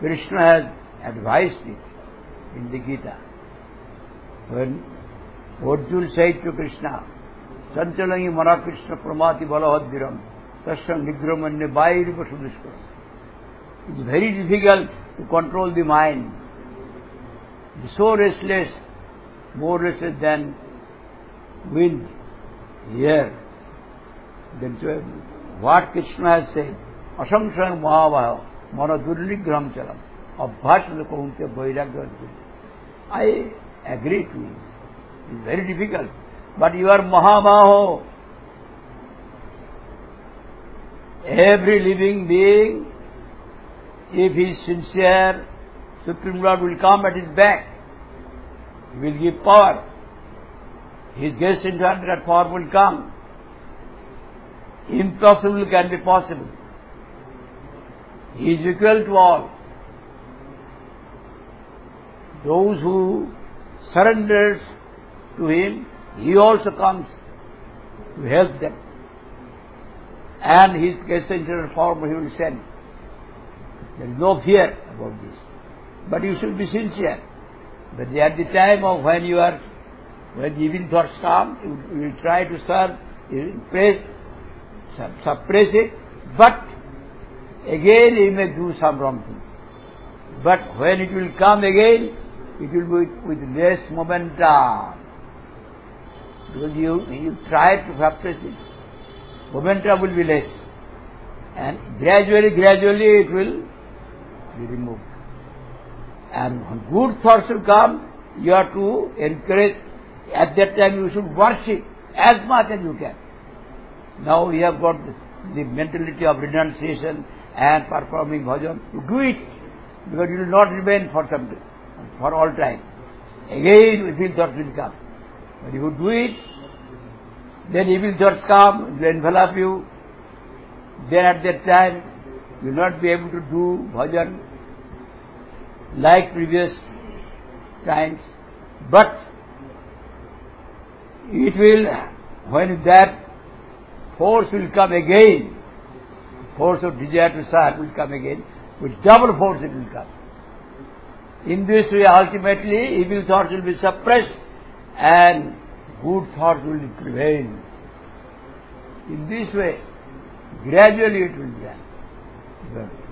Krishna has advised it in the Gita. When Arjuna said to Krishna, Sanchalangi Mara Krishna Pramati Balahadviram Tasya Nigramanya Vairipa Sudushkaram. It is very difficult to control the mind. It is so restless, more restless than wind here. Then what Krishna has said, Asamsang Mahavaha Mana Durnigram Chalam Abhashana Kaunte Vairagya. I agree to it. It is very difficult. But you are Mahamaho. Every living being, if he is sincere, Supreme Lord will come at his back. He will give power. His guest in turn, that power will come. Impossible can be possible. He is equal to all. Those who surrenders to him, he also comes to help them. And his guest in turn form he will send. There is no fear about this. But you should be sincere. But at the time of when evil thoughts come, you will try to serve, suppress it, but again he may do some wrong things. But when it will come again, it will be with less momentum. Because you try to suppress it, momentum will be less. And gradually it will be removed. And when good thoughts will come, you have to encourage. At that time you should worship as much as you can. Now we have got the mentality of renunciation and performing bhajan. You do it, because you will not remain for some time, for all time. Again evil thoughts will come. But if you do it, then evil thoughts come, will envelop you. Then at that time you will not be able to do bhajan like previous times. But it will, when that force will come again, force of desire to serve will come again, with double force it will come. In this way ultimately evil thoughts will be suppressed and good thoughts will prevail. In this way gradually it will be done.